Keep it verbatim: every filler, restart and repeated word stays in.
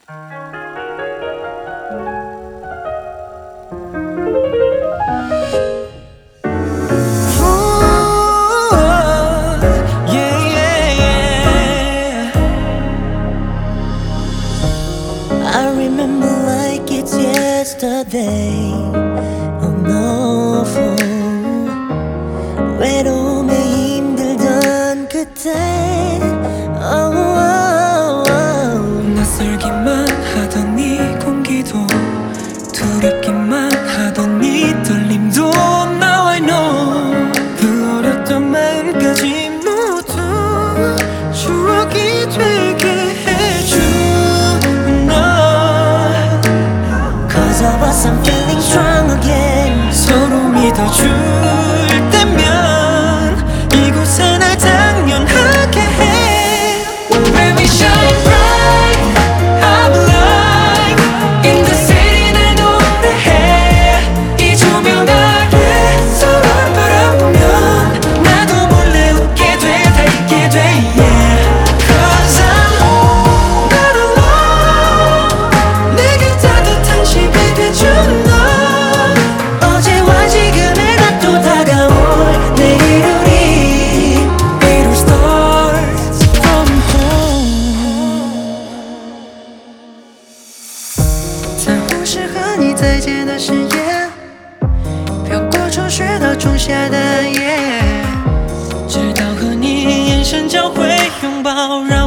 I remember like it's yesterday. Oh no, 외로움에 힘들던 그때. Oh, oh, oh. 낯설기만 하던 이 공기도 두렵기만 하던 이 떨림도 Now I know 그 어렸던 마음까지 모두 추억이 되게 해준 너 Cause of us I'm feeling strong again. 서로 믿어줄 때면 이곳에 날 당연하게 해 Where we shine bright I'm alive In the city 날 노래해 이 조명 아래 서로를 바라보면 나도 몰래 웃게 돼 다 잊게 돼 yeah Cause I'm not alone 내게 따뜻한 집이 돼준 너 어제와 지금의 나 또 다가올 내일 우리 It all starts from home 在无时和你再见的誓言，飘过初雪到仲夏的夜， 直到和你眼神交汇拥抱。